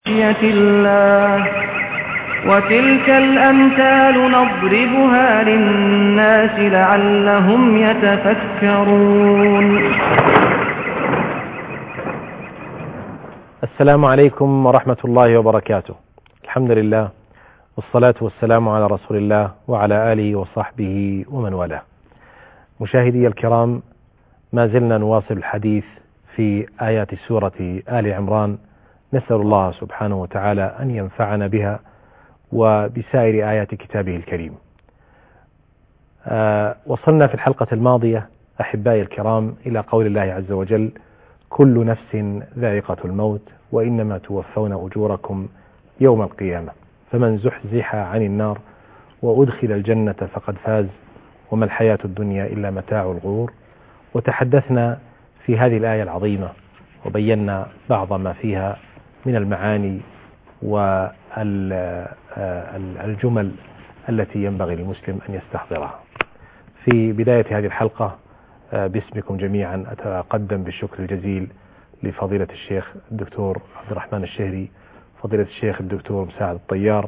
خشية الله وتلك الأمثال نضربها للناس لعلهم يتفكرون. السلام عليكم ورحمة الله وبركاته. الحمد لله والصلاة والسلام على رسول الله وعلى آله وصحبه ومن والاه. مشاهدي الكرام، ما زلنا نواصل الحديث في آيات سورة آل عمران، نسأل الله سبحانه وتعالى أن ينفعنا بها وبسائر آيات كتابه الكريم. وصلنا في الحلقة الماضية أحبائي الكرام إلى قول الله عز وجل: كل نفس ذائقة الموت وإنما توفون أجوركم يوم القيامة فمن زحزح عن النار وأدخل الجنة فقد فاز وما الحياة الدنيا إلا متاع الغرور. وتحدثنا في هذه الآية العظيمة وبينا بعض ما فيها من المعاني والجمل التي ينبغي للمسلم أن يستحضرها. في بداية هذه الحلقة باسمكم جميعا أتقدم بالشكر الجزيل لفضيلة الشيخ الدكتور عبد الرحمن الشهري، فضيلة الشيخ الدكتور مساعد الطيار،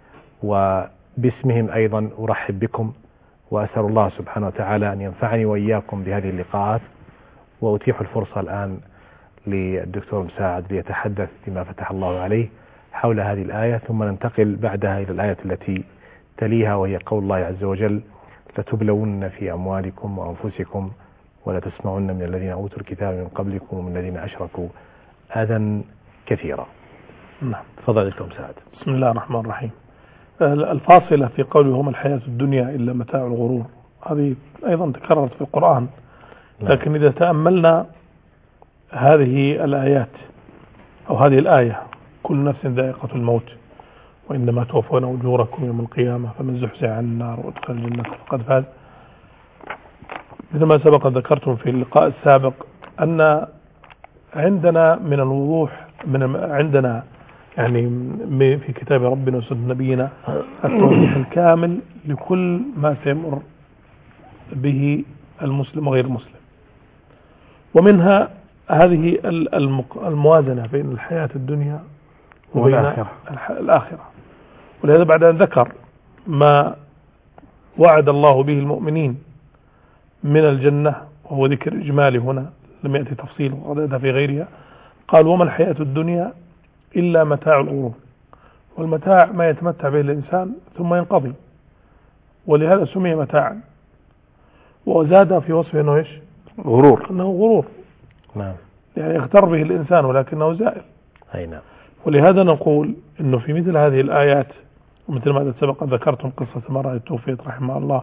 وباسمهم أيضا أرحب بكم وأسأل الله سبحانه وتعالى أن ينفعني وإياكم بهذه اللقاءات. وأتيح الفرصة الآن للدكتور مساعد ليتحدث بما فتح الله عليه حول هذه الآية، ثم ننتقل بعدها إلى الآية التي تليها وهي قول الله عز وجل: لتبلون في أموالكم وأنفسكم ولتسمعن من الذين أوتوا الكتاب من قبلكم ومن الذين أشركوا أذى كثيرا. نعم. تفضل دكتور مساعد. بسم الله الرحمن الرحيم. الفاصلة في قوله هم الحياة الدنيا إلا متاع الغرور هذه أيضا تكررت في القرآن، لكن إذا تأملنا هذه الآيات أو هذه الآية: كل نفس ذائقة الموت وإنما توفون أجوركم يوم القيامة فمن زحزح عن النار وادخل الجنة فقد فاز، مثل ما سبق ذكرتم في اللقاء السابق أن عندنا من الوضوح عندنا يعني في كتاب ربنا وسنة نبينا التوضيح الكامل لكل ما سيمر به المسلم وغير المسلم، ومنها هذه الموازنة بين الحياة الدنيا وبين الآخرة. ولهذا بعد أن ذكر ما وعد الله به المؤمنين من الجنة وهو ذكر إجمالي هنا لم يأتي تفصيل وقد في غيرها، قال: وما الحياة الدنيا إلا متاع الغرور. والمتاع ما يتمتع به الإنسان ثم ينقضي، ولهذا سمي متاعا. وزاد في وصفه أنه إيش؟ غرور. أنه غرور. نعم. يعني يغتر به الإنسان ولكنه زائل. أي نعم. ولهذا نقول إنه في مثل هذه الآيات، ومثل ما سبق ذكرتم قصة المرأة توفيت رحمه الله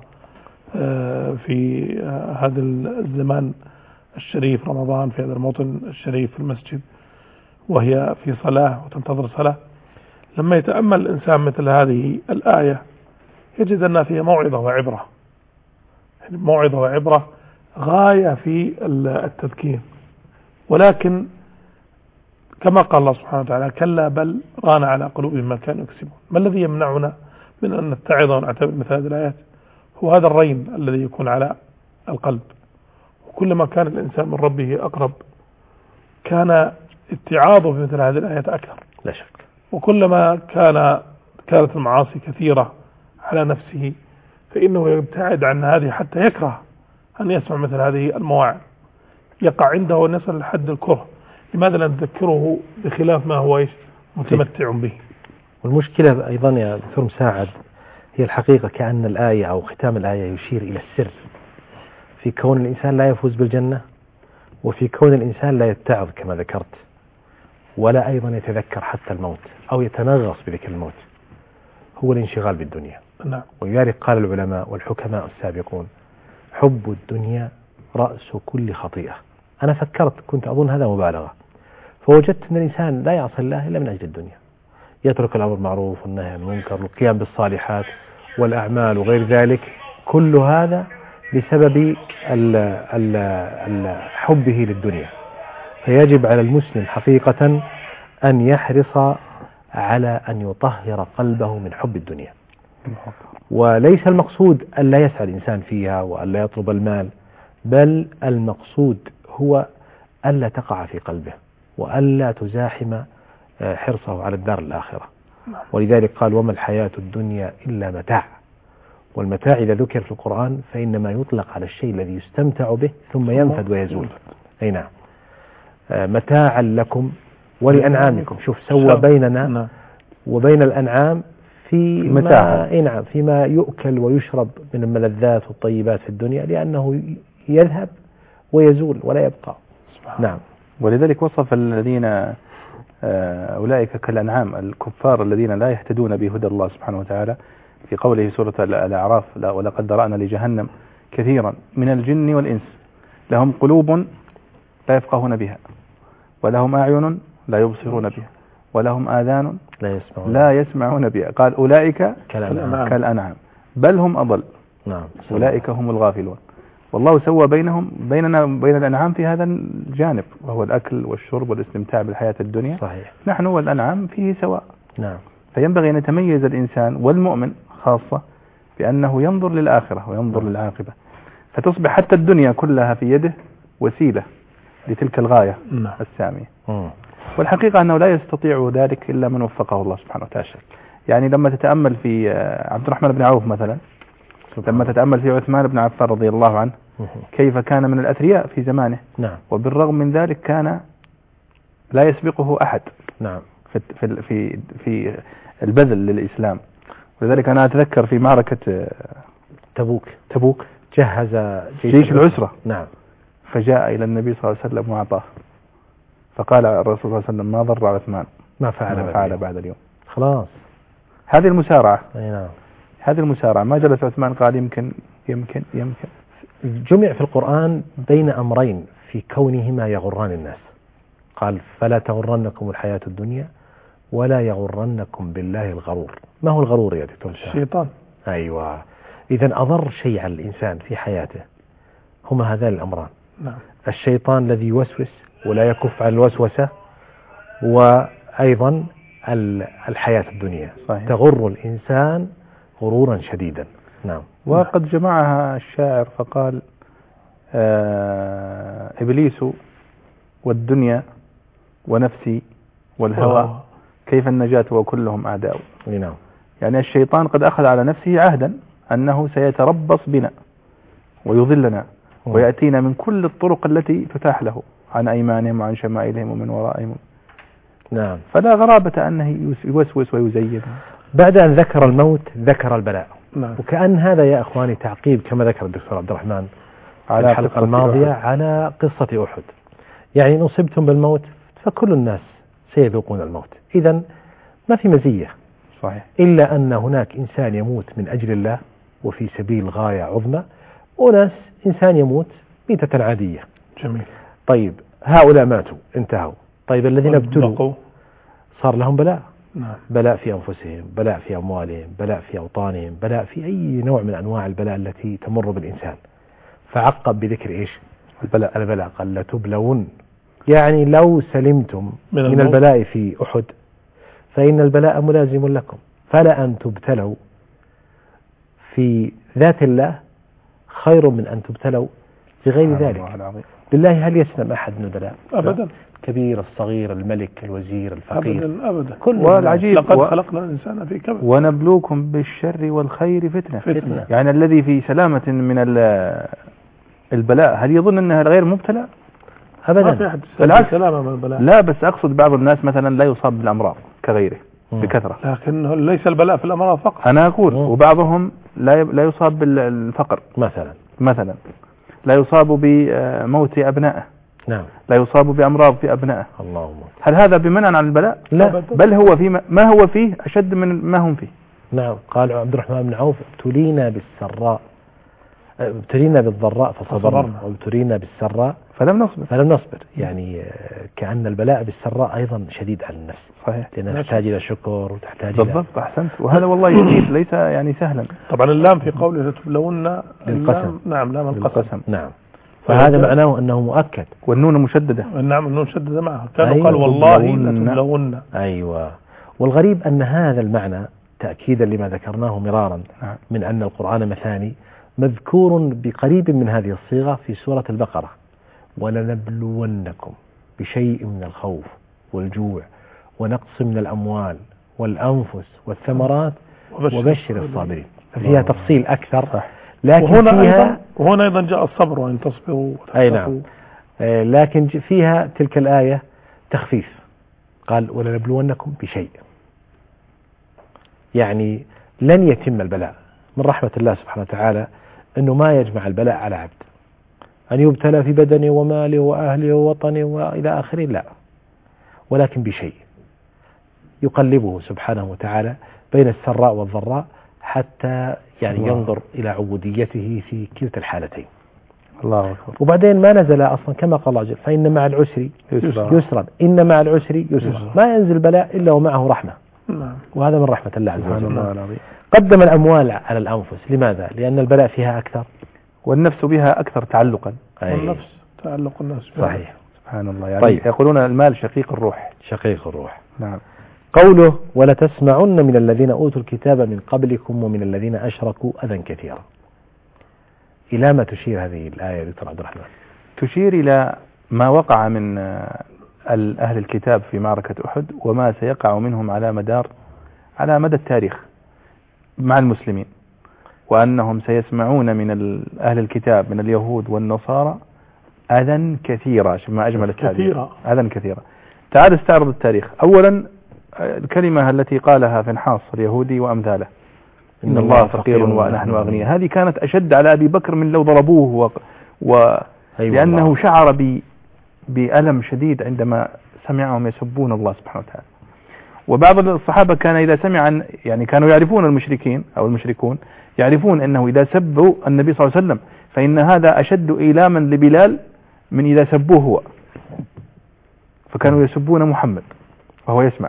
في هذا الزمان الشريف رمضان، في هذا الموطن الشريف في المسجد وهي في صلاة وتنتظر صلاة، لما يتأمل الإنسان مثل هذه الآية يجد أن فيها موعظة وعبرة، يعني موعظة وعبرة غاية في التذكير. ولكن كما قال الله سبحانه وتعالى: كلا بل ران على قلوبهم ما كانوا يكسبون. ما الذي يمنعنا من أن نتعظ ونعتبر مثل هذه الآيات؟ هو هذا الرين الذي يكون على القلب. وكلما كان الإنسان من ربه أقرب كان اتعاظه في مثل هذه الآيات أكثر، لا شك. وكلما كانت المعاصي كثيرة على نفسه فإنه يبتعد عن هذه حتى يكره أن يسمع مثل هذه المواعظ، يقع عنده أن يصل لحد الكره. لماذا لا نذكره بخلاف ما هو متمتع به؟ والمشكلة أيضا يا دكتور مساعد هي الحقيقة كأن الآية أو ختام الآية يشير إلى السر في كون الإنسان لا يفوز بالجنة، وفي كون الإنسان لا يتعظ كما ذكرت، ولا أيضا يتذكر حتى الموت أو يتنغص بذكر الموت، هو الانشغال بالدنيا. نعم. ولذلك قال العلماء والحكماء السابقون: حب الدنيا رأس كل خطيئة. أنا فكرت، كنت أظن هذا مبالغة، فوجدت أن الإنسان لا يعصي الله إلا من أجل الدنيا، يترك الأمر بالمعروف والنهي عن المنكر والقيام بالصالحات والأعمال وغير ذلك، كل هذا بسبب حبه للدنيا. فيجب على المسلم حقيقة أن يحرص على أن يطهر قلبه من حب الدنيا، وليس المقصود أن لا يسعى الإنسان فيها وأن لا يطلب المال، بل المقصود هو ألا تقع في قلبه وألا تزاحم حرصه على الدار الآخرة. ولذلك قال وما الحياة الدنيا إلا متاع. والمتاع إذا ذكر في القرآن فإنما يطلق على الشيء الذي يستمتع به ثم ينفد ويزول. أي نعم. متاعا لكم ولأنعامكم. شوف سوى بيننا وبين الأنعام في متاع. نعم فيما يؤكل ويشرب من الملذات والطيبات في الدنيا لأنه يذهب ويزول ولا يبقى. نعم. ولذلك وصف الذين أولئك كالأنعام الكفار الذين لا يهتدون بهدى الله سبحانه وتعالى في قوله سورة الأعراف ولقد ذرأنا لجهنم كثيرا من الجن والإنس لهم قلوب لا يفقهون بها ولهم أعين لا يبصرون بها ولهم آذان لا يسمعون بها. قال أولئك كالأنعام بل هم أضل. نعم. أولئك هم الغافلون. والله سوى بيننا وبين الأنعام في هذا الجانب وهو الأكل والشرب والاستمتاع بالحياة الدنيا. صحيح. نحن والأنعام فيه سواء. نعم. فينبغي أن يتميز الإنسان والمؤمن خاصة بأنه ينظر للآخرة وينظر للعاقبة فتصبح حتى الدنيا كلها في يده وسيلة لتلك الغاية السامية. والحقيقة أنه لا يستطيع ذلك إلا من وفقه الله سبحانه وتعالى. يعني لما تتأمل في عبد الرحمن بن عوف مثلا لما تتأمل في عثمان بن عفان رضي الله عنه كيف كان من الأثرياء في زمانه. نعم. وبالرغم من ذلك كان لا يسبقه أحد. نعم. في البذل للإسلام. ولذلك أنا أتذكر في معركة تبوك جهز جيش العسرة. نعم. فجاء إلى النبي صلى الله عليه وسلم وأعطاه فقال الرسول صلى الله عليه وسلم ما ضر عثمان ما فعل بعد اليوم. خلاص هذه المسارعة. نعم. هذه المسارعة ما جلس عثمان قال يمكن جمع في القرآن بين أمرين في كونهما يغران الناس. قال فلا تغرنكم الحياة الدنيا ولا يغرنكم بالله الغرور. ما هو الغرور يا دكتور؟ الشيطان. أيوة. إذن أضر شيء على الإنسان في حياته هما هذان الأمران. نعم. الشيطان الذي يوسوس ولا يكف عن الوسوسة وأيضا الحياة الدنيا. صحيح. تغر الإنسان غرورا شديدا. نعم. وقد جمعها الشاعر فقال إبليس والدنيا ونفسي والهوى كيف النجاة وكلهم أعداء. نعم. يعني الشيطان قد أخذ على نفسه عهدا أنه سيتربص بنا ويضلنا ويأتينا من كل الطرق التي تتاح له عن أيمانهم وعن شمائلهم ومن ورائهم. نعم. فلا غرابة أنه يوسوس ويزين. بعد أن ذكر الموت ذكر البلاء. نعم. وكأن هذا يا أخواني تعقيب كما ذكر الدكتور عبد الرحمن على الحلقة الماضية على قصة أحد. يعني إن أصبتم بالموت فكل الناس سيذوقون الموت. إذن ما في مزية. صحيح. إلا أن هناك إنسان يموت من أجل الله وفي سبيل غاية عظمى وناس إنسان يموت ميتة عادية. جميل. طيب هؤلاء ماتوا انتهوا. طيب الذين ابتلوا صار لهم بلاء. نعم. بلاء في أنفسهم، بلاء في أموالهم، بلاء في أوطانهم، بلاء في أي نوع من أنواع البلاء التي تمر بالإنسان. فعقب بذكر إيش؟ البلاء قال لتبلون. يعني لو سلمتم من البلاء في أحد فإن البلاء ملازم لكم. فلا أن تبتلوا في ذات الله خير من أن تبتلوا بغير ذلك. بالله هل يسلم أحد من البلاء؟ أبدا. كبير الصغير الملك الوزير الفقير أبدا. والعجيب لقد خلقنا الإنسان في كبد ونبلوكم بالشر والخير فتنة. يعني الذي في سلامة من البلاء هل يظن أنها غير مبتلى؟ أبدا. بالعكس. سلامة من البلاء. لا بس أقصد بعض الناس مثلا لا يصاب بالأمراض كغيره بكثرة. لكن ليس البلاء في الأمراض فقط. أنا أقول وبعضهم لا يصاب بالفقر مثلا لا يصاب بموت أبنائه. نعم. لا يصاب بأمراض في أبنائه. اللهم. هل هذا بمنع عن البلاء؟ لا. بل هو ما هو فيه أشد من ما هم فيه. نعم. قال عبد الرحمن بن عوف ابتلينا بالسراء ابتلينا بالضراء فصبرنا وابتلينا بالسراء فلم نصبر. يعني كأن البلاء بالسراء أيضا شديد على النفس. صحيح. لأنها تحتاج إلى شكر وتحتاج بالضبط. أحسنت. وهذا والله جديد ليس يعني سهلا. طبعا اللام في قوله لتبلون القسم. نعم لام القسم. نعم. فهذا معناه أنه مؤكد. والنون مشددة. نعم النون مشددة معها. كانوا قال والله لتبلون. أيوة. والغريب أن هذا المعنى تأكيدا لما ذكرناه مرارا من أن القرآن مثاني مذكور بقريب من هذه الصيغة في سورة البقرة. ولنبلونكم بشيء من الخوف والجوع ونقص من الأموال والأنفس والثمرات وبشر الصابرين. فيها تفصيل أكثر، لكن وهنا أيضا جاء الصبر وأن تصبروا. أي نعم. لكن فيها تلك الآية تخفيف، قال ولنبلونكم بشيء، يعني لن يتم البلاء. من رحمة الله سبحانه وتعالى أنه ما يجمع البلاء على عبد، أن يبتلى في بدنه وماله وأهله ووطنه وإلى آخره، لا، ولكن بشيء يقلبه سبحانه وتعالى بين السراء والضراء حتى يعني ينظر إلى عبوديته في كلتا الحالتين. الله أكبر. وبعدين ما نزل أصلا كما قال الله جل فإن مع العسر يسرا، إن مع العسر يسرا، ما ينزل بلاء إلا ومعه رحمة، وهذا من رحمة الله عز وجل. قدم الأموال على الأنفس، لماذا؟ لأن البلاء فيها أكثر والنفس بها أكثر تعلقا. والنفس تعلق النفس. صحيح. سبحان الله. يعني طيب. يقولون المال شقيق الروح. شقيق الروح. نعم. قوله ولتسمعن من الذين أوتوا الكتاب من قبلكم ومن الذين أشركوا أذى كثيرا، إلى ما تشير هذه الآية دكتور عبد الرحمن؟ تشير إلى ما وقع من أهل الكتاب في معركة أحد، وما سيقع منهم على مدى التاريخ مع المسلمين، وأنهم سيسمعون من أهل الكتاب من اليهود والنصارى أذى كثيرا. ما أجمل التعبير، أذى كثيرا. تعال استعرض التاريخ. أولا الكلمة التي قالها فنحاص اليهودي وأمثاله، إن الله فقير ونحن أغنياء، هذه كانت أشد على أبي بكر من لو ضربوه لأنه شعر بألم شديد عندما سمعهم يسبون الله سبحانه وتعالى. وبعض الصحابة كان إذا سمع، يعني كانوا يعرفون المشركين أو المشركون يعرفون أنه إذا سبوا النبي صلى الله عليه وسلم فإن هذا أشد إيلاما لبلال من إذا سبوه هو، فكانوا يسبون محمد وهو يسمع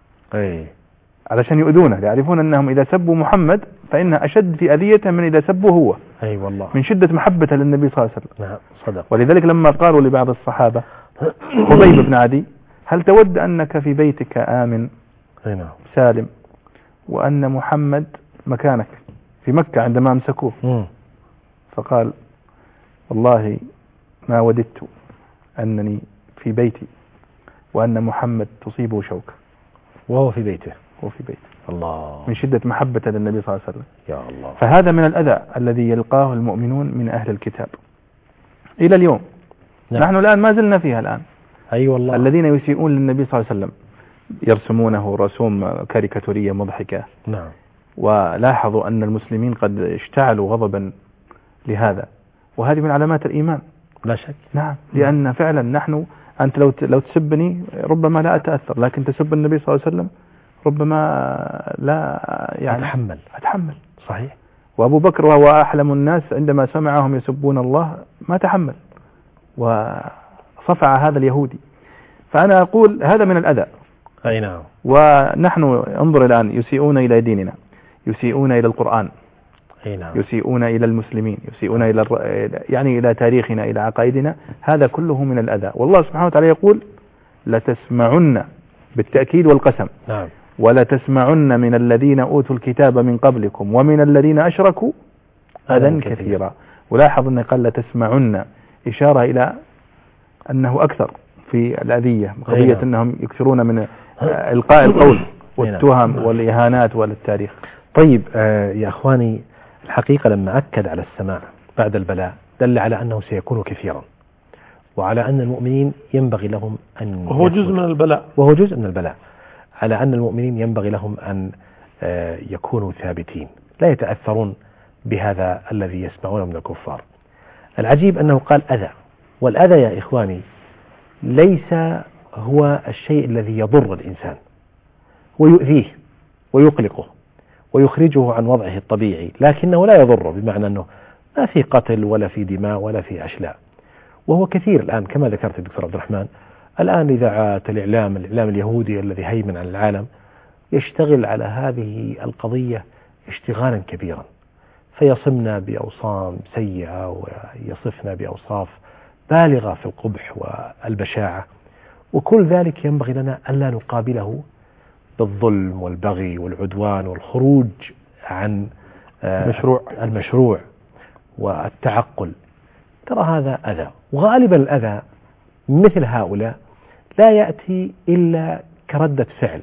علشان يؤذونه، يعرفون أنهم إذا سبوا محمد فإنها أشد في أذيته من إذا سبوا هو، والله، من شدة محبته للنبي صلى الله عليه وسلم. نعم صدق. ولذلك لما قالوا لبعض الصحابة خبيب بن عدي هل تود أنك في بيتك آمن سالم وأن محمد مكانك في مكة عندما أمسكوه؟ فقال والله ما وددت أنني في بيتي وأن محمد تصيبه شوكة وهو في بيته. الله، من شدة محبة للنبي صلى الله عليه وسلم. يا الله. فهذا من الأذى الذي يلقاه المؤمنون من أهل الكتاب إلى اليوم. نعم. نحن الآن ما زلنا فيها الآن. والله. الذين يسيئون للنبي صلى الله عليه وسلم يرسمونه رسوم كاريكاتورية مضحكة. نعم. ولاحظوا أن المسلمين قد اشتعلوا غضبا لهذا، وهذه من علامات الإيمان لا شك. نعم. لأن فعلا نحن، أنت لو تسبني ربما لا أتأثر، لكن تسب النبي صلى الله عليه وسلم ربما لا، يعني أتحمل. صحيح. وأبو بكر وهو أحلم الناس عندما سمعهم يسبون الله ما تحمل وصفع هذا اليهودي. فأنا أقول هذا من الأذى. نعم. ونحن انظر الآن يسيئون إلى ديننا، يسيئون إلى القرآن، نعم. يسيئون إلى المسلمين، يسيئون إلى تاريخنا، إلى عقائدنا. هذا كله من الأذى. والله سبحانه وتعالى يقول لتسمعن بالتأكيد والقسم. نعم. ولا تسمعن من الذين أوتوا الكتاب من قبلكم ومن الذين أشركوا أذى كثيرا. ولاحظ أن قال لتسمعن إشارة إلى أنه أكثر في الأذية، قضية أنهم يكثرون من إلقاء القول والتهم والإهانات والتاريخ. طيب يا أخواني، الحقيقة لما أكد على السماع بعد البلاء دل على أنه سيكون كثيرا، وعلى أن المؤمنين ينبغي لهم أن، وهو جزء من البلاء، على أن المؤمنين ينبغي لهم أن يكونوا ثابتين لا يتأثرون بهذا الذي يسمعونه من الكفار. العجيب أنه قال أذى، والأذى يا إخواني ليس هو الشيء الذي يضر الإنسان ويؤذيه ويقلقه ويخرجه عن وضعه الطبيعي، لكنه لا يضره، بمعنى أنه ما في قتل ولا في دماء ولا في أشلاء. وهو كثير الآن كما ذكرت الدكتور عبد الرحمن، الآن إذاعات الإعلام اليهودي الذي هيمن على العالم يشتغل على هذه القضية اشتغالا كبيرا، فيصمنا بأوصام سيئة ويصفنا بأوصاف بالغة في القبح والبشاعة، وكل ذلك ينبغي لنا ألا نقابله بالظلم والبغي والعدوان والخروج عن المشروع والتعقل. ترى هذا أذى، وغالبا الأذى مثل هؤلاء لا يأتي إلا كردة فعل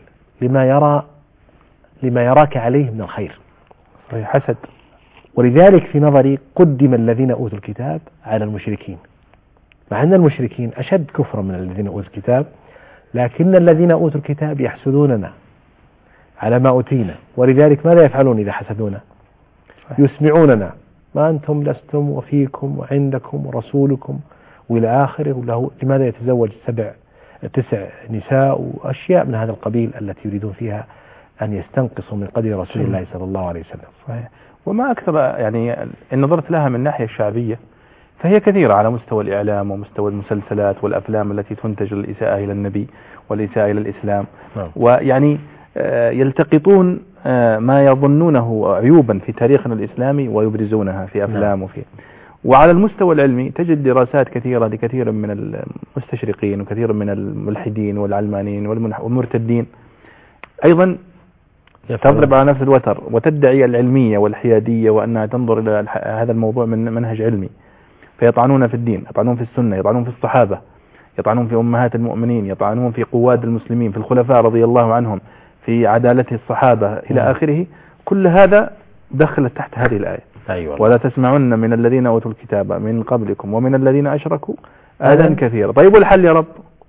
لما يراك عليه من الخير. حسد. ولذلك في نظري قدم الذين أوتوا الكتاب على المشركين، مع أن المشركين أشد كفرا من الذين أوتوا الكتاب، لكن الذين أوتوا الكتاب يحسدوننا على ما أوتينا. ولذلك ماذا يفعلون إذا حسدونا؟ يسمعوننا ما أنتم لستم وفيكم وعندكم ورسولكم وإلى آخره له. لماذا يتزوج 9 نساء وأشياء من هذا القبيل التي يريدون فيها أن يستنقصوا من قدر رسول الله صلى الله عليه وسلم. صحيح. وما أكثر يعني إن نظرت لها من الناحية الشعبية فهي كثيرة على مستوى الإعلام ومستوى المسلسلات والأفلام التي تنتج الإساءة إلى النبي والإساءة إلى الإسلام. ويعني يلتقطون ما يظنونه عيوبا في تاريخنا الإسلامي ويبرزونها في أفلام وعلى المستوى العلمي تجد دراسات كثيرة لكثير من المستشرقين وكثير من الملحدين والعلمانيين والمرتدين أيضا تضرب على نفس الوتر وتدعي العلمية والحيادية وأنها تنظر إلى هذا الموضوع من منهج علمي، فيطعنون في الدين، يطعنون في السنة، يطعنون في الصحابة، يطعنون في أمهات المؤمنين، يطعنون في قواد المسلمين، في الخلفاء رضي الله عنهم، في عدالة الصحابة إلى آخره. كل هذا دخل تحت هذه الآية. أيوة. ولا تسمعن من الذين أوتوا الكتاب من قبلكم ومن الذين أشركوا أذى كثيرا. طيب والحل يا رب؟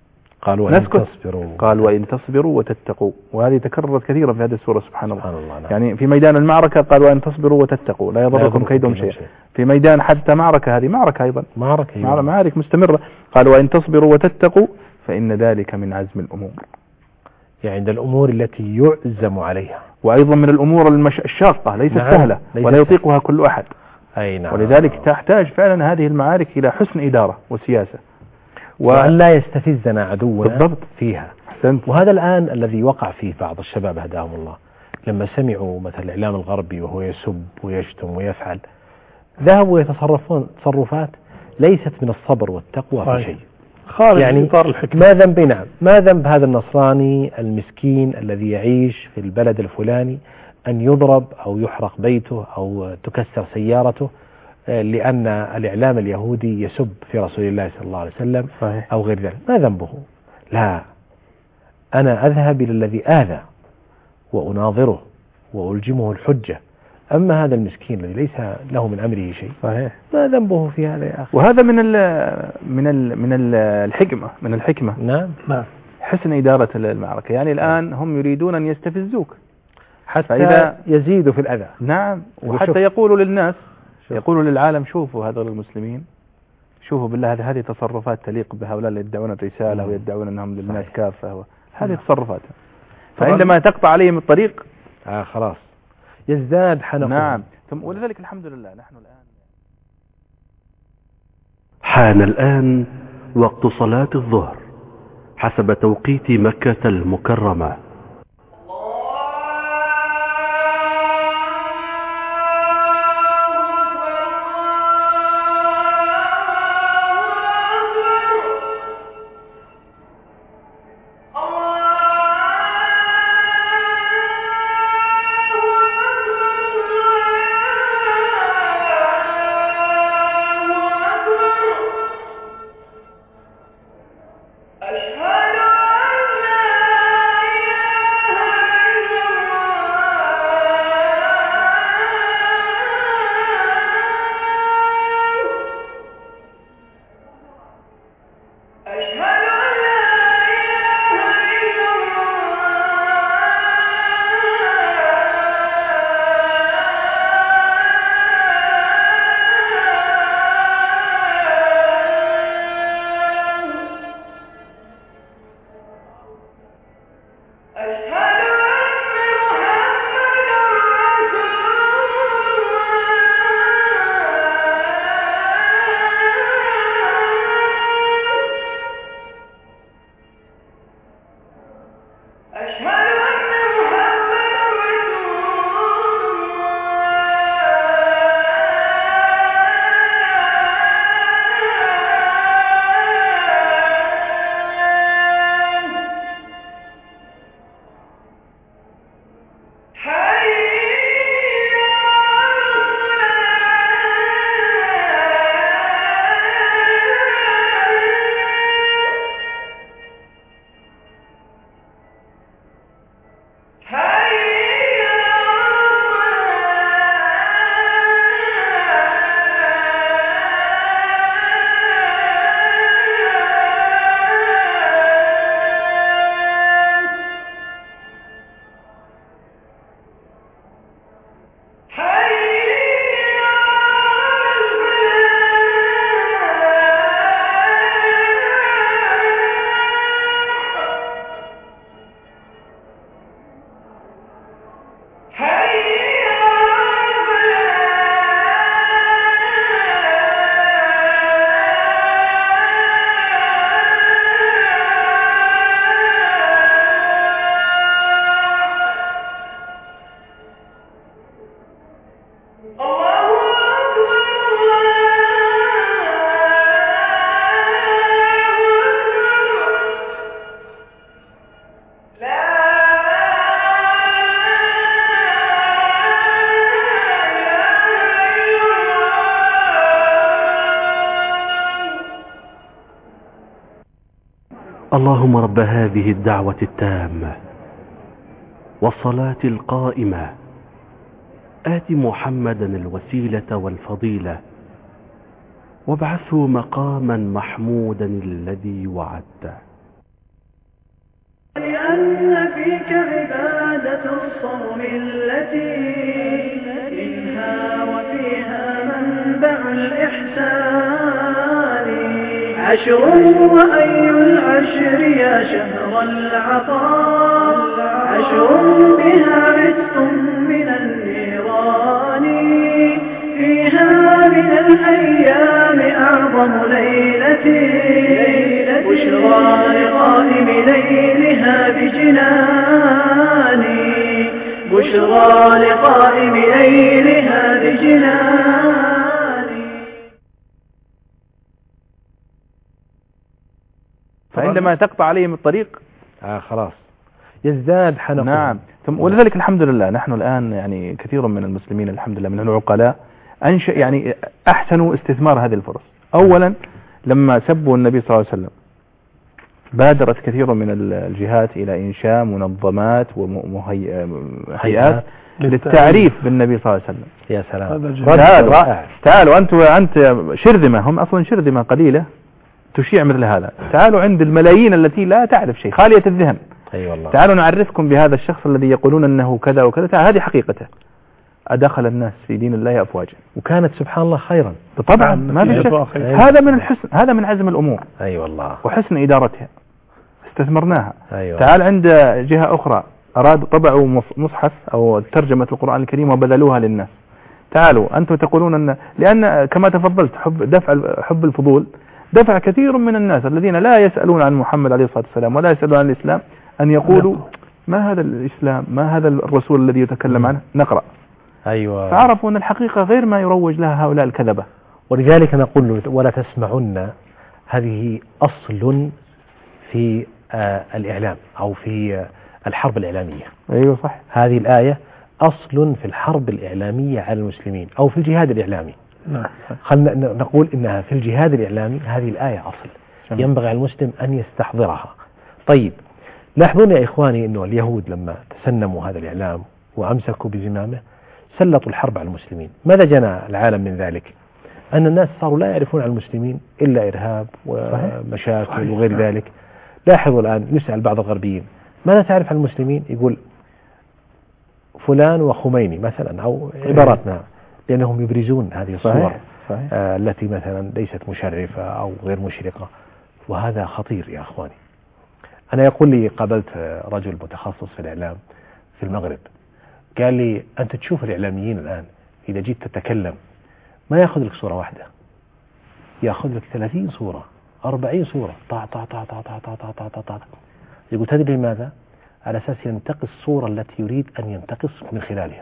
قال وإن تصبروا وتتقوا. وهذه تكررت كثيرا في هذه السورة سبحان الله. نعم. يعني في ميدان المعركة قال وإن تصبروا وتتقوا لا يضركم كيدهم شيء. في ميدان حتى معركة، هذه معركة أيضا، معارك مستمرة، قال وإن تصبروا وتتقوا فإن ذلك من عزم الأمور. يعني عند الأمور التي يعزم عليها، وأيضا من الأمور الشاقة ليست سهلة ولا يطيقها كل أحد. نعم. ولذلك تحتاج فعلا هذه المعارك إلى حسن إدارة وسياسة وأن لا يستفزنا عدونا بالضبط فيها. أحسنت. وهذا الآن الذي وقع فيه بعض الشباب هداهم الله، لما سمعوا مثل الإعلام الغربي وهو يسب ويشتم ويفعل، ذهبوا يتصرفون تصرفات ليست من الصبر والتقوى في شيء، خارج يعني إطار الحكمة. ما ذنب هذا النصراني المسكين الذي يعيش في البلد الفلاني أن يضرب أو يحرق بيته أو تكسر سيارته لأن الإعلام اليهودي يسب في رسول الله صلى الله عليه وسلم أو غير ذلك؟ ما ذنبه؟ لا، أنا أذهب إلى الذي آذى وأناظره وألجمه الحجة. أما هذا المسكين الذي ليس له من أمره شيء ما ذنبه في هذا يا أخي؟ وهذا من الحكمة. نعم. حسن إدارة المعركة. يعني الآن هم يريدون أن يستفزوك حتى يزيدوا في الأذى. نعم. وحتى يقولوا للناس، يقولوا للعالم شوفوا هذول المسلمين، شوفوا بالله هذه تصرفات تليق بهؤلاء اللي يدعون الرسالة ويدعون أنهم للناس كافة. هذه تصرفات، فعندما تقطع عليهم الطريق خلاص يزداد حنقهم. نعم. ولذلك الحمد لله نحن الآن حان الآن وقت صلاة الظهر حسب توقيت مكة المكرمة. أشهد أن لا اللهم رب هذه الدعوة التامة والصلاة القائمة آت محمدا الوسيلة والفضيلة وابعثه مقاما محمودا الذي وعدته. لأن فيك عبادة الصوم التي منها وفيها منبع الإحسان. عشر وأي العشر يا شهر العطاء، عشر بها عتق من النيران. فيها من الأيام أعظم ليلة، بشرى لقائم ليلها بجنان، بشرى لقائم ليلها بجنان. فعندما تقطع عليهم الطريق خلاص يزداد حنقهم. نعم. ولذلك الحمد لله نحن الآن يعني كثير من المسلمين الحمد لله من العقلاء يعني أحسنوا استثمار هذه الفرص. أولا لما سبوا النبي صلى الله عليه وسلم بادرت كثير من الجهات إلى إنشاء منظمات وهيئات للتعريف بالنبي صلى الله عليه وسلم. يا سلام. تعالوا أنت شرذمة، هم أصلا شرذمة قليلة تشيع مثل هذا. تعالوا عند الملايين التي لا تعرف شيء، خالية الذهن. أي والله. تعالوا نعرفكم بهذا الشخص الذي يقولون أنه كذا وكذا. تعال هذه حقيقته. أدخل الناس في دين الله أفواجا، وكانت سبحان الله خيرا. طبعا ما في شك. هذا من الحسن، هذا من عزم الأمور. أي والله. وحسن إدارتها استثمرناها. أيوة. تعال عند جهة أخرى أرادوا طبعوا مصحف أو ترجمة القرآن الكريم وبذلوها للناس. تعالوا أنتم تقولون أن لأن كما تفضلت حب الفضول دفع كثير من الناس الذين لا يسألون عن محمد عليه الصلاة والسلام ولا يسألون عن الإسلام أن يقولوا ما هذا الإسلام، ما هذا الرسول الذي يتكلم عنه، نقرأ. أيوة. فعرفوا أن الحقيقة غير ما يروج لها هؤلاء الكذبة. ولذلك نقول ولا تسمعن، هذه أصل في الإعلام أو في الحرب الإعلامية. أيوة صح. هذه الآية أصل في الحرب الإعلامية على المسلمين أو في الجهاد الإعلامي. خلنا نقول إنها في الجهاد الإعلامي هذه الآية أصل ينبغي على المسلم أن يستحضرها. طيب لاحظون يا إخواني أنه اليهود لما تسنموا هذا الإعلام وأمسكوا بزمامه سلطوا الحرب على المسلمين. ماذا جنى العالم من ذلك؟ أن الناس صاروا لا يعرفون عن المسلمين إلا إرهاب ومشاكل وغير ذلك. لاحظوا الآن يسأل بعض الغربيين ماذا تعرف عن المسلمين؟ يقول فلان وخميني مثلا أو عباراتنا، لأنهم يبرزون هذه الصور التي مثلا ليست مشرفة أو غير مشرقة، وهذا خطير يا أخواني. أنا يقول لي قابلت رجل متخصص في الإعلام في المغرب، قال لي أنت تشوف الإعلاميين الآن إذا جيت تتكلم ما يأخذ لك صورة واحدة، يأخذ لك 30 صورة 40 صورة طع طع طع طع طع طع طع طع طع طع. يقول تدري لماذا؟ على أساس ينتقص الصورة التي يريد أن ينتقص من خلالها.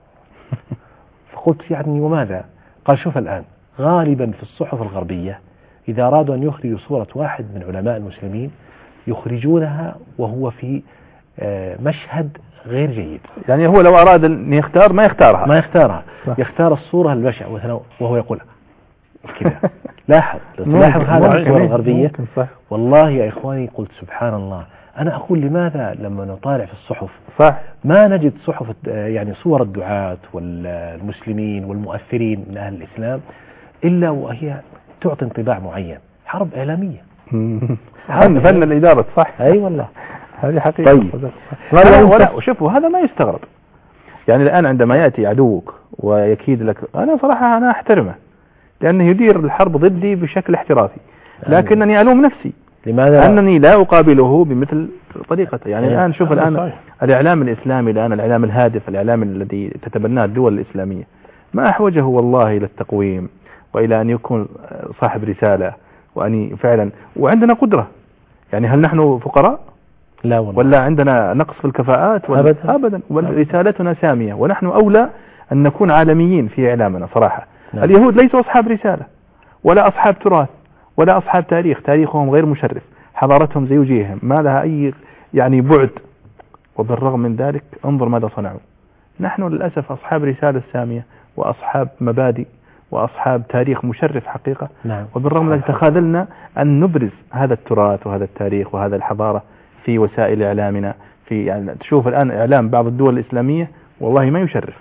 فقلت يعني وماذا؟ قال شوف الآن غالبا في الصحف الغربية إذا أرادوا أن يخرجوا صورة واحد من علماء المسلمين يخرجونها وهو في مشهد غير جيد. يعني هو لو أراد أن يختار ما يختارها يختار الصورة البشعة مثلا وهو يقول كذا. لاحظ هذا الصورة الغربية. والله يا إخواني قلت سبحان الله، أنا أقول لماذا لما نطالع في الصحف ما نجد صحف يعني صور الدعاة والمسلمين والمؤثرين من أهل الإسلام إلا وهي تعطي انطباع معين. حرب إعلامية. فن الإدارة. صح. أي والله هذه حقيقة. طيب. وشوفوا هذا ما يستغرب. يعني الآن عندما يأتي عدوك ويكيد لك، أنا صراحة أنا أحترمه لأنه يدير الحرب ضدي بشكل احترافي، لكنني ألوم نفسي لماذا؟ أنني لا أقابله بمثل طريقته. يعني الآن شوف الآن الإعلام الإسلامي الآن الإعلام الهادف، الإعلام الذي تتبناه الدول الإسلامية ما أحوجه والله إلى التقويم وإلى أن يكون صاحب رسالة وأني فعلا وعندنا قدرة. يعني هل نحن فقراء؟ لا والله. ولا عندنا نقص في الكفاءات؟ أبدا. ورسالتنا سامية ونحن أولى أن نكون عالميين في إعلامنا صراحة. نعم. اليهود ليسوا أصحاب رسالة ولا أصحاب تراث ولا أصحاب تاريخهم غير مشرف، حضارتهم زي وجيههم ما لها أي يعني بعد، وبالرغم من ذلك انظر ماذا صنعوا. نحن للأسف أصحاب رسالة سامية وأصحاب مبادئ وأصحاب تاريخ مشرف حقيقة. نعم. وبالرغم من ذلك تخاذلنا أن نبرز هذا التراث وهذا التاريخ وهذا الحضارة في وسائل إعلامنا. يعني تشوف الآن إعلام بعض الدول الإسلامية والله ما يشرف،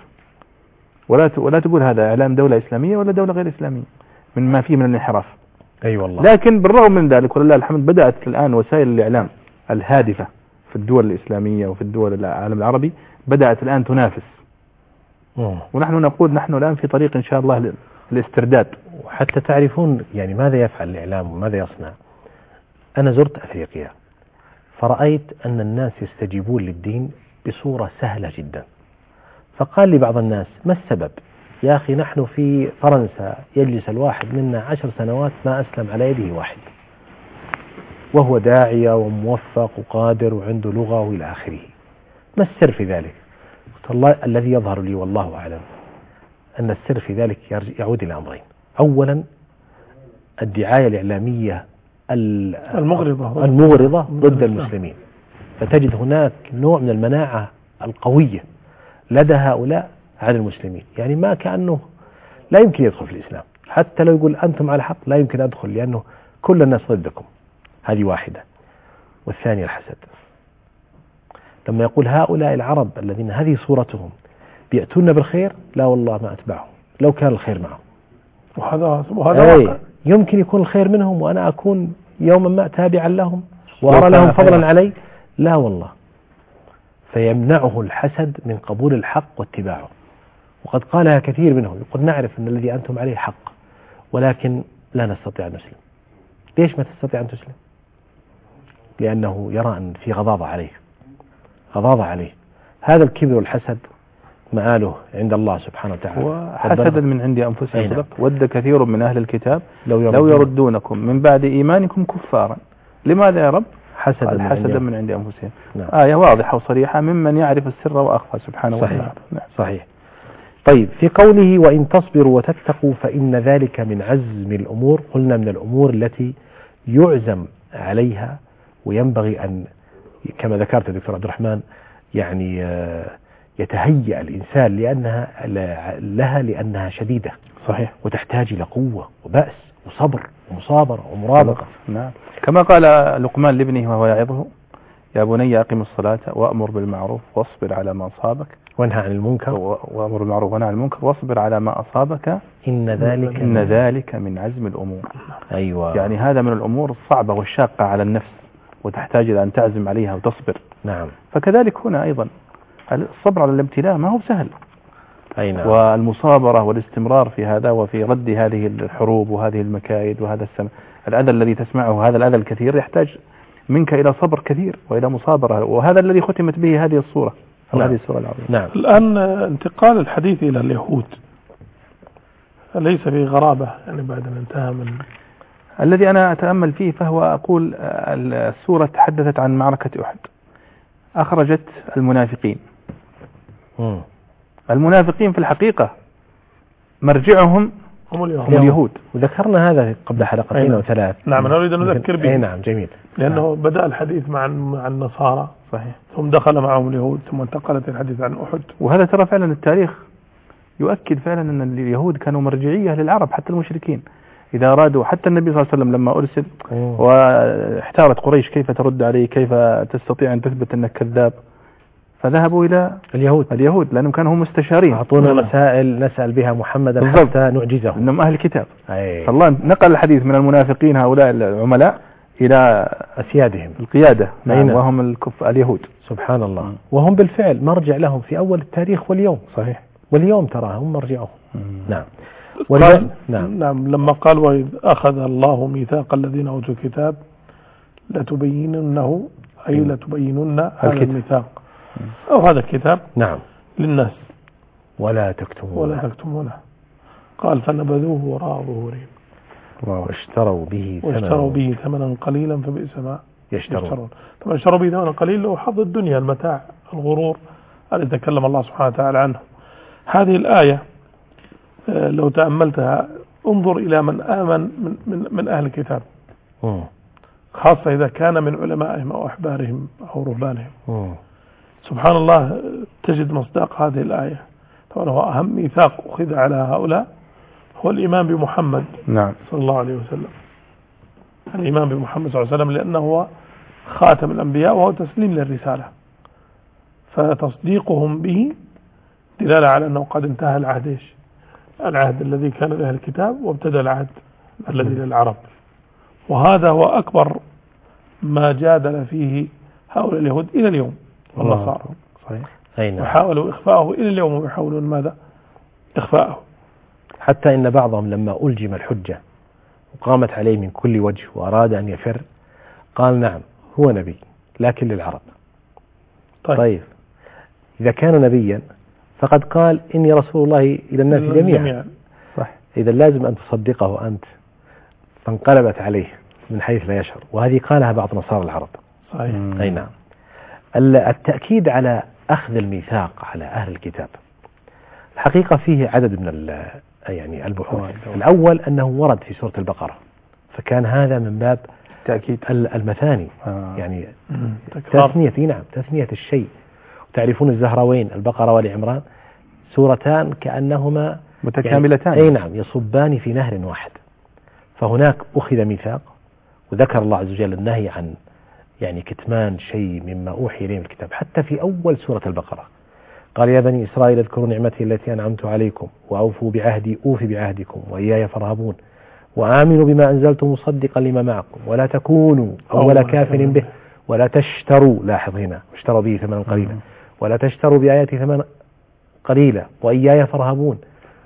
ولا تقول هذا إعلام دولة إسلامية ولا دولة غير إسلامية من ما فيه من الانحراف. أي والله. لكن بالرغم من ذلك ولله الحمد بدأت الآن وسائل الإعلام الهادفة في الدول الإسلامية وفي الدول العالم العربي بدأت الآن تنافس. ونحن نقول نحن الآن في طريق إن شاء الله الاسترداد. وحتى تعرفون يعني ماذا يفعل الإعلام وماذا يصنع. أنا زرت أفريقيا فرأيت أن الناس يستجيبون للدين بصورة سهلة جدا. فقال لي بعض الناس ما السبب؟ يا أخي نحن في فرنسا يجلس الواحد منا 10 سنوات ما أسلم على يده واحد، وهو داعية وموفق وقادر وعنده لغة وإلى آخره. ما السر في ذلك؟ قلت الله الذي يظهر لي والله أعلم أن السر في ذلك يعود إلى أمرين. أولا الدعاية الإعلامية المغرضة ضد المسلمين، فتجد هناك نوع من المناعة القوية لدى هؤلاء على المسلمين. يعني ما كأنه لا يمكن يدخل في الإسلام، حتى لو يقول أنتم على حق لا يمكن أدخل لأنه كل الناس ضدكم. هذه واحدة. والثانية الحسد. لما يقول هؤلاء العرب الذين هذه صورتهم بيأتون بالخير، لا والله ما أتبعهم لو كان الخير معهم. وهذا يمكن يكون الخير منهم وأنا أكون يوما ما تابعا لهم وأرى لهم فضلا علي، لا والله. فيمنعه الحسد من قبول الحق واتباعه. وقد قالها كثير منهم، يقول نعرف أن الذي أنتم عليه حق ولكن لا نستطيع أن نسلم. ليش ما تستطيع أن تسلم؟ لأنه يرى أن في غضاضة عليه. هذا الكبر والحسد مآله عند الله سبحانه وتعالى. وحسدا من عند أنفسهم صدق. ود كثير من أهل الكتاب لو يردونكم من بعد إيمانكم كفارا. لماذا يا رب؟ حسدا من عند أنفسهم. نعم. آية واضحة وصريحة ممن يعرف السر وأخفى سبحانه وتعالى. صحيح. طيب في قوله وإن تصبروا وتتقوا فإن ذلك من عزم الأمور، قلنا من الأمور التي يعزم عليها وينبغي أن كما ذكرت دكتور عبد الرحمن يعني يتهيأ الإنسان لأنها شديدة. صحيح. وتحتاج إلى قوة وبأس وصبر ومصابرة ومرابطة. نعم. كما قال لقمان لابنه وهو يعظه يا بني أقم الصلاة وأمر بالمعروف واصبر على ما أصابك وانهى عن المنكر وأمر بالمعروف وانهى عن المنكر واصبر على ما أصابك إن ذلك من عزم الأمور. أيوة. يعني هذا من الأمور الصعبة والشاقة على النفس وتحتاج إلى أن تعزم عليها وتصبر. نعم. فكذلك هنا أيضا الصبر على الابتلاء ما هو سهل. نعم. والمصابرة والاستمرار في هذا وفي رد هذه الحروب وهذه المكايد وهذا الأذى الذي تسمعه، هذا الأذى الكثير يحتاج منك إلى صبر كثير وإلى مصابرة، وهذا الذي ختمت به هذه الصورة. نعم. هذه الصورة العظيمة. نعم. الآن انتقال الحديث إلى اليهود ليس في غرابة يعني بعد أن انتهى من الذي أنا أتأمل فيه، فهو أقول السورة تحدثت عن معركة أحد، أخرجت المنافقين. المنافقين في الحقيقة مرجعهم هم اليهود. وذكرنا هذا قبل حلقتين أو 3. نعم أنا أريد أن أذكر به. نعم جميل. لأنه بدأ الحديث مع النصارى. صحيح. ثم دخل معهم اليهود ثم انتقلت الحديث عن أحد. وهذا ترى فعلا التاريخ يؤكد فعلا أن اليهود كانوا مرجعية للعرب حتى المشركين إذا أرادوا. حتى النبي صلى الله عليه وسلم لما أرسل واحتارت قريش كيف ترد عليه، كيف تستطيع أن تثبت أنك كذاب، فذهبوا إلى اليهود لأنهم كانوا هم مستشارين. أعطونا مسائل نسأل بها محمدا حتى نعجزه، إنهم أهل الكتاب. فالله نقل الحديث من المنافقين هؤلاء العملاء إلى أسيادهم القيادة. وهم اليهود. سبحان الله. وهم بالفعل مرجع لهم في أول التاريخ واليوم. صحيح. واليوم ترى هم مرجعهم. نعم. نعم. لما قال وإذ أخذ الله ميثاق الذين أوتوا الكتاب لتبيننه أي لتبينن هذا الميثاق أو هذا الكتاب نعم للناس ولا تكتمونه. قال فنبذوه وراء ظهورهم واشتروا به ثمنا قليلا فبئس ما يشترون. طبعا اشتروا به ثمنا قليلا وحظ الدنيا المتاع الغرور الذي تكلم الله سبحانه وتعالى عنه. هذه الآية لو تأملتها انظر إلى من آمن من أهل الكتاب، خاصة إذا كان من علمائهم أو أحبارهم أو رهبانهم. سبحان الله تجد مصداق هذه الآية. طبعا هو أهم ميثاق أخذ على هؤلاء هو الإيمان بمحمد نعم صلى الله عليه وسلم، الإيمان بمحمد صلى الله عليه وسلم، لأنه هو خاتم الأنبياء وهو تسليم للرسالة، فتصديقهم به دلالة على أنه قد انتهى العهد، العهد الذي كان لأهل الكتاب وابتدأ العهد الذي للعرب. وهذا هو أكبر ما جادل فيه هؤلاء اليهود إلى اليوم والنصارى، وحاولوا إخفاءه إلى اليوم، ويحاولون ماذا؟ إخفاءه، حتى إن بعضهم لما ألجم الحجة وقامت عليه من كل وجه وأراد أن يفر قال نعم هو نبي لكن للعرب. طيب إذا كان نبيا فقد قال إني رسول الله إلى الناس جميعا، صح، إذا لازم أن تصدقه أنت. فانقلبت عليه من حيث لا يشعر، وهذه قالها بعض نصارى العرب. صحيح. أي نعم. التأكيد على أخذ الميثاق على أهل الكتاب الحقيقة فيه عدد من يعني البحوث. الأول أنه ورد في سورة البقرة، فكان هذا من باب تأكيد المثاني، يعني تثنية، نعم تثنية الشيء. تعرفون الزهراوين البقرة والعمران سورتان كأنهما متكاملتان، يعني أي نعم يصبان في نهر واحد. فهناك أخذ ميثاق وذكر الله عز وجل النهي عن يعني كتمان شيء مما أوحي إليه الكتاب. حتى في أول سورة البقرة قال يا بني إسرائيل اذكروا نعمتي التي أنعمت عليكم وأوفوا بعهدي أوف بعهدكم وإياي فارهبون وآمنوا بما أنزلت مصدقا لما معكم ولا تكونوا أول كافر به ولا تشتروا، لاحظ هنا اشتروا به ثمنا قليلا، ولا تشتروا بآياتي ثمنا قليلا وإياي فارهبون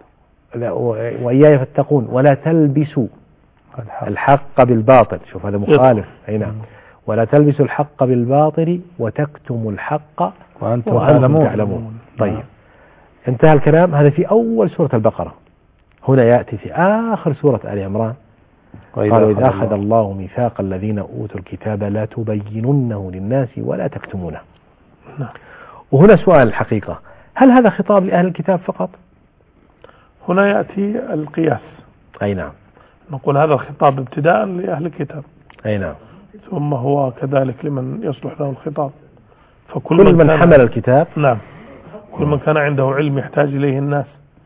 وإياي فاتقون ولا تلبسوا الحق بالباطل. شوف هذا مخالف. أي نعم. ولا تلبسوا الحق بالباطل وتكتموا الحق وأنتم تعلمون. طيب انتهى الكلام. هذا في أول سورة البقرة. هنا يأتي في آخر سورة آل عمران قالوا إذا أخذ الله ميثاق الذين أوتوا الكتاب لا تبيننه للناس ولا تكتمونه. وهنا سؤال الحقيقة، هل هذا خطاب لأهل الكتاب فقط؟ هنا يأتي القياس. أي نعم. نقول هذا الخطاب ابتداء لأهل الكتاب. أي نعم. ثم هو كذلك لمن يصلح له الخطاب. فكل من حمل الكتاب، نعم، كل من كان عنده علم يحتاج إليه الناس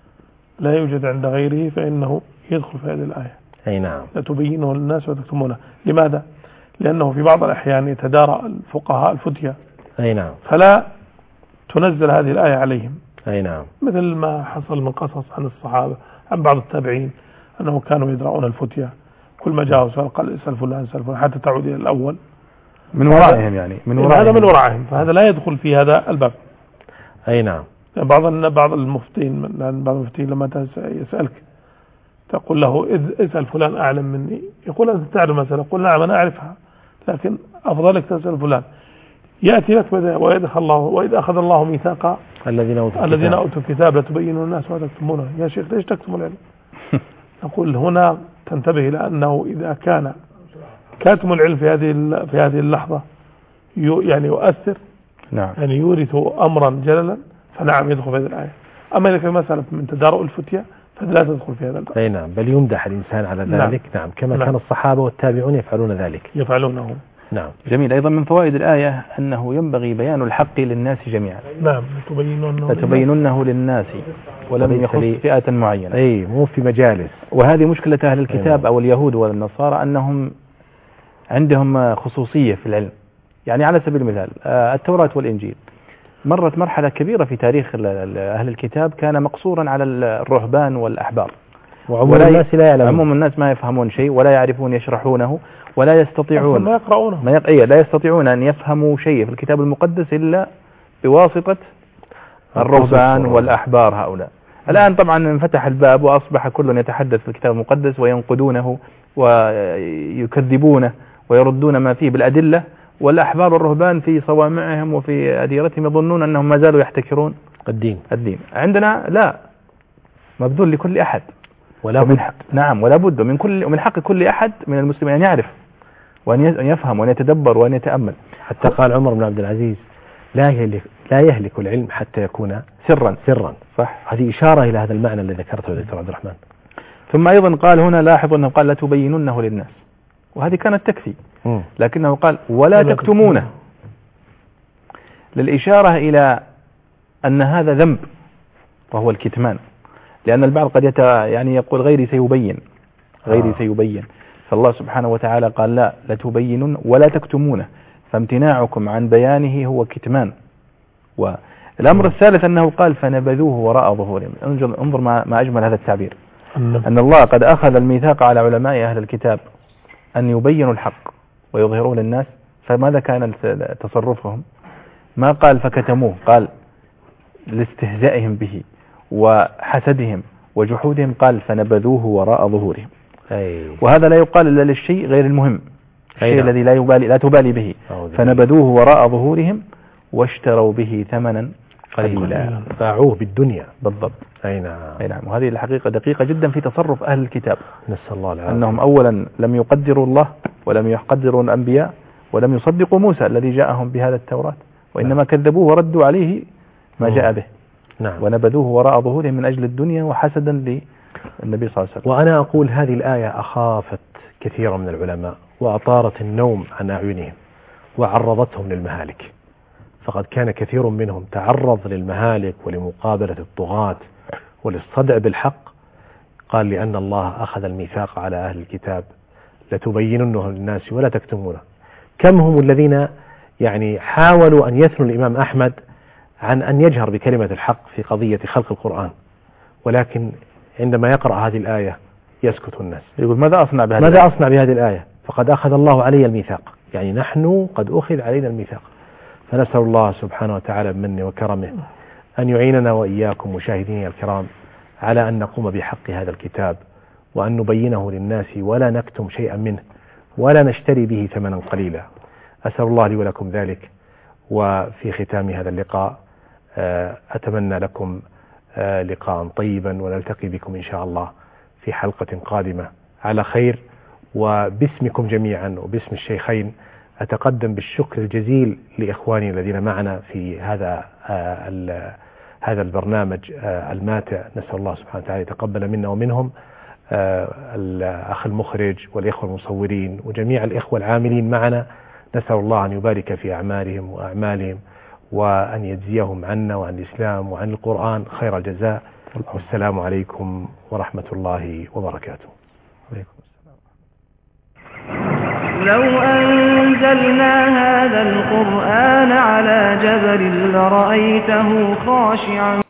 لا يوجد عند غيره فإنه يدخل في هذه الآية. أي نعم. لا تبينه للناس وتكتمونه. لماذا؟ لأنه في بعض الأحيان يتدارى الفقهاء الفتية. أي نعم. فلا تنزل هذه الآية عليهم. أي نعم. مثل ما حصل من قصص عن الصحابة عن بعض التابعين أنهم كانوا يدرؤون الفتية، كل ما جاءوا سؤال قال اسأل فلان اسأل فلان حتى تعود إلى الأول من ورائهم، يعني من ورائهم. هذا من ورائهم، فهذا لا يدخل في هذا الباب. أي نعم. بعض المفتين لما يسألك تقول له اسأل فلان أعلم مني، يقول أنت تعلم مسألة، قل نعم أنا أعرفها لكن أفضلك تسأل فلان. يأتي لك وإذ أخذ الله ميثاق الذين أوتوا الكتاب لتبينوا الناس ولا تكتمونه. يا شيخ ليش تكتموا العلم؟ نقول هنا تنتبه إلى أنه إذا كان كاتم العلم في هذه اللحظة يعني يؤثر، نعم، يعني يورث أمرا جللا، فنعم يدخل في هذه الآية. أما إذا كان مسألة من تدارؤ الفتية فلا تدخل في هذا الباب. أي نعم، بل يمدح الإنسان على ذلك. نعم، كما كان الصحابة والتابعون يفعلون ذلك. يفعلونه. نعم. جميل. أيضا من فوائد الآية أنه ينبغي بيان الحق للناس جميعا. نعم. لتبيننه للناس ولم يخص فئة معينة. أي مو في مجالس. وهذه مشكلة أهل الكتاب أو اليهود والنصارى أنهم عندهم خصوصية في العلم. يعني على سبيل المثال التوراة والإنجيل مرت مرحلة كبيرة في تاريخ أهل الكتاب كان مقصورا على الرهبان والأحبار، وعموم الناس لا يعلمون. عموم الناس ما يفهمون شيء ولا يعرفون يشرحونه ولا يستطيعون ما يقرؤونه. لا يستطيعون أن يفهموا شيء في الكتاب المقدس إلا بواسطة الرهبان والأحبار هؤلاء. الآن طبعا انفتح الباب وأصبح كل يتحدث في الكتاب المقدس وينقدونه ويكذبونه ويردون ما فيه بالأدلة، والأحبار والرهبان في صوامعهم وفي أديرتهم يظنون أنهم ما زالوا يحتكرون الدين. عندنا لا، مبذول لكل أحد ولا بد. نعم، ولا بد من حق كل أحد من المسلمين أن يعرف وأن يفهم وأن يتدبر وأن يتأمل. حتى قال عمر بن عبد العزيز لا يهلك العلم حتى يكون سرا. صح. هذه إشارة إلى هذا المعنى الذي ذكرته دكتور عبد الرحمن. ثم أيضا قال هنا لاحظ أنه قال لا تبيننه للناس، وهذه كانت تكفي، لكنه قال ولا تكتمونه للإشارة إلى أن هذا ذنب وهو الكتمان. لأن البعض قد يعني يقول غيري سيبين فالله سبحانه وتعالى قال لا لتبينن ولا تكتمونه، فامتناعكم عن بيانه هو كتمان. والأمر الثالث أنه قال فنبذوه وراء ظهورهم. انظر ما أجمل هذا التعبير، أن الله قد أخذ الميثاق على علماء أهل الكتاب أن يبينوا الحق ويظهروه للناس، فماذا كان تصرفهم؟ ما قال فكتموه، قال لاستهزائهم به وحسدهم وجحودهم قال فنبذوه وراء ظهورهم. وهذا لا يقال إلا للشيء غير المهم، الشيء الذي لا تبالي به. فنبذوه وراء ظهورهم واشتروا به ثمنا قليلا، باعوه بالدنيا. بالضبط. أي نعم. وهذه الحقيقة دقيقة جدا في تصرف أهل الكتاب. نسأل الله العافية. أنهم أولا لم يقدروا الله ولم يقدروا الأنبياء ولم يصدقوا موسى الذي جاءهم بهذا التوراة، وإنما كذبوه وردوا عليه ما جاء به. نعم. ونبذوه وراء ظهورهم من أجل الدنيا وحسدا للنبي صلى الله عليه وسلم. وأنا أقول هذه الآية أخافت كثيرا من العلماء وأطارت النوم عن أعينهم وعرضتهم للمهالك، فقد كان كثير منهم تعرض للمهالك ولمقابلة الطغاة وللصدع بالحق، قال لأن الله أخذ الميثاق على أهل الكتاب لتبيننه للناس ولا تكتمونه. كم هم الذين يعني حاولوا أن يثنوا الإمام أحمد عن أن يجهر بكلمة الحق في قضية خلق القرآن، ولكن عندما يقرأ هذه الآية يسكت الناس، يقول ماذا أصنع بهذه الآية؟ فقد أخذ الله علي الميثاق، يعني نحن قد أخذ علينا الميثاق. فنسأل الله سبحانه وتعالى بمنه وكرمه أن يعيننا وإياكم مشاهدينا الكرام على أن نقوم بحق هذا الكتاب وأن نبينه للناس ولا نكتم شيئا منه ولا نشتري به ثمنا قليلا. أسأل الله لي ولكم ذلك. وفي ختام هذا اللقاء أتمنى لكم لقاء طيبا، ونلتقي بكم إن شاء الله في حلقة قادمة على خير. وباسمكم جميعا وباسم الشيخين أتقدم بالشكر الجزيل لإخواني الذين معنا في هذا البرنامج الماتع. نسأل الله سبحانه وتعالى يتقبل منا ومنهم، الأخ المخرج والإخوة المصورين وجميع الإخوة العاملين معنا. نسأل الله أن يبارك في أعمالهم وأعمالهم وأن يجزيهم عنا وعن الإسلام وعن القرآن خير الجزاء. والسلام عليكم ورحمة الله وبركاته. لو أنزلنا هذا القرآن على جبل لرأيته خاشعا